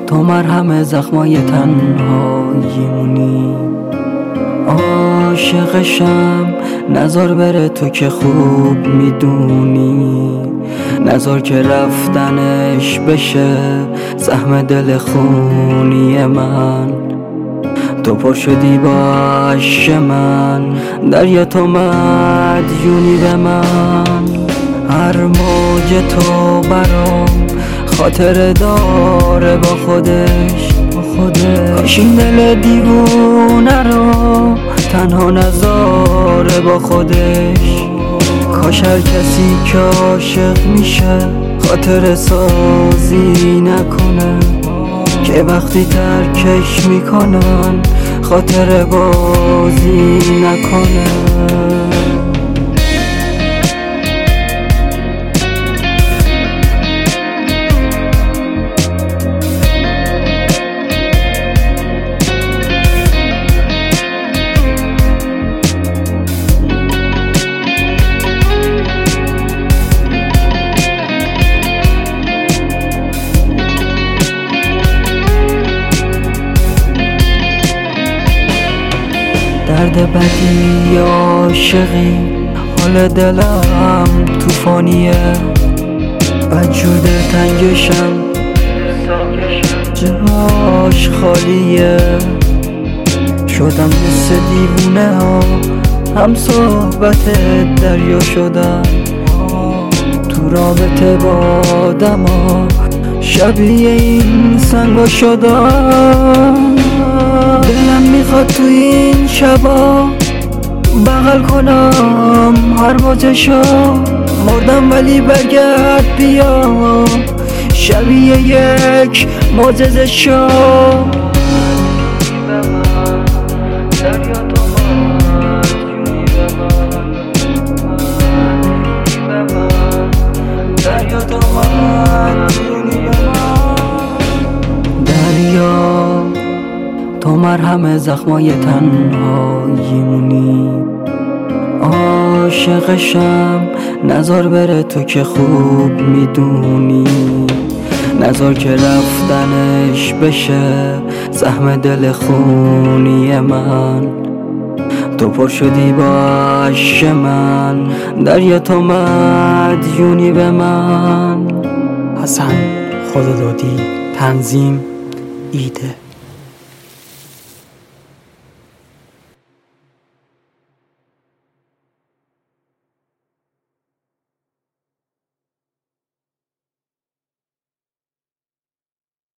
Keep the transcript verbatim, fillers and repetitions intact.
تو مرهم زخمای تنهاییمونی. عاشقشم نزار بره تو که خوب میدونی، نزار که رفتنش بشه زخم دل خونی من. تو پر شدی با عشق من، دریا تو مدیونی به من. هر موج تو برام خاطر داره با خودش با خودش کاش این دل دیوونه رو تنها نذاره با خودش. کاش هر کسی که عاشق میشه خاطر سازی نکنه، که وقتی ترکش میکنن خاطر بازی نکنه. درد بدی عاشقی، حال دلم توفانیه، بدجور دلتنگشم جاش خالیه. شدم مثل دیوونه ها، هم صحبت دریا شدم تو رابطه با آدم ها، شبیه این سنگا شدم. دلم میخواد تو این شبا بغل کنم هر موجشو، مردم ولی برگرد بیا شبیه یک معجزه شو. تو مرهم زخمای تنهاییمونی. عاشقشم نزار بره تو که خوب میدونی، نزار که رفتنش بشه زخم دل خونی من. تو پر شدی با عشق من، دریا تو مدیونی به من. حسن خدادادی، تنظیم ایده.